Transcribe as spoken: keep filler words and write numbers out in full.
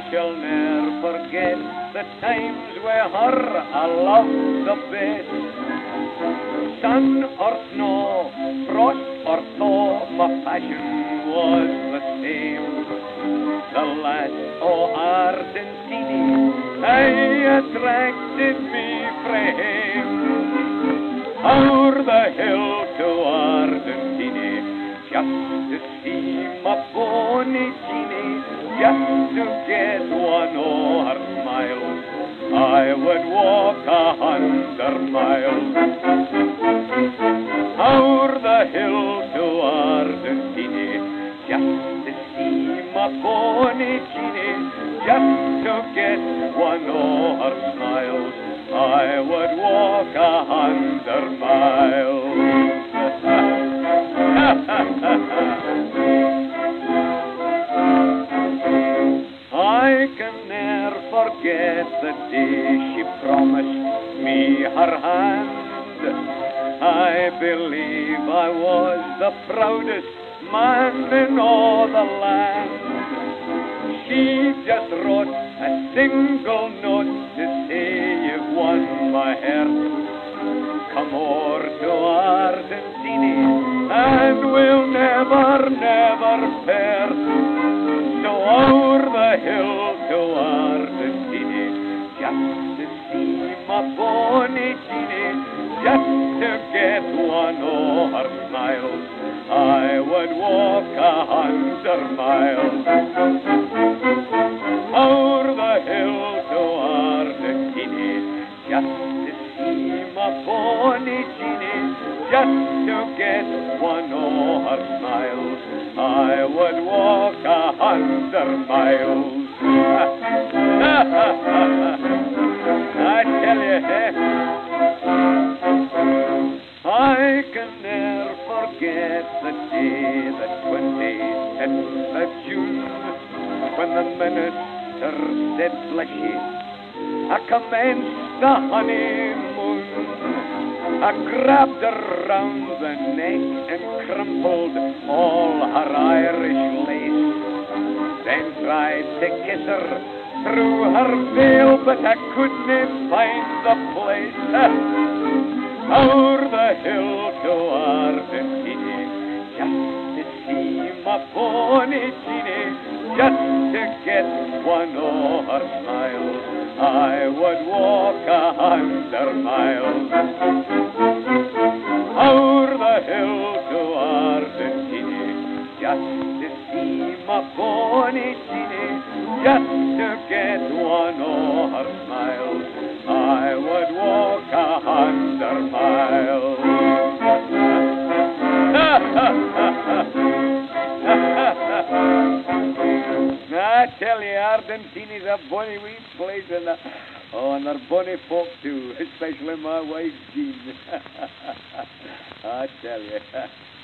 shall ne'er forget the times where her I loved the best. Sun or snow, frost or thaw, my passion was the same. The lass o' Argentine, I attracted me frae hame. O'er the hill to Argentine, just to see my bonny Jeannie, just to get one o' her smiles, I would walk a hundred miles. O'er the hill to Argentine, just to see my bonny Jeannie, just to get one o' her smiles, I would walk a hundred miles. I can ne'er forget the day she promised me her hand. I believe I was the proudest man in all the land. She just wrote a single note to say you've won my heart. Come o'er to Argentine and we'll never, never part. So o'er the hill to Argentine, just to see my bonny Jeannie, just to get one o' her smiles, I would walk a hundred miles. O'er the hill to Argentine, just to see my bonny Jeannie, just to get one o' her smiles, I would walk a hundred miles. I tell you, eh? I can ne'er forget the day, the twenty-fifth of June, when the minister said, Fleshy, I commenced the honeymoon. I grabbed her round the neck and crumpled all her Irish lace, then tried to kiss her through her veil, but I couldn't find the place. O'er the hill to Argentine, just to see my bonny Jeannie, just to get one o' her smiles, I would walk a hundred miles. O'er the hill to Argentine, just to see my bonny Jeannie, just to get one o' her smiles, I would walk a hundred miles. I tell you, Argentina's a bonny wee place, and uh, oh, and they're bonny folk too, especially my wife Jean. I tell you.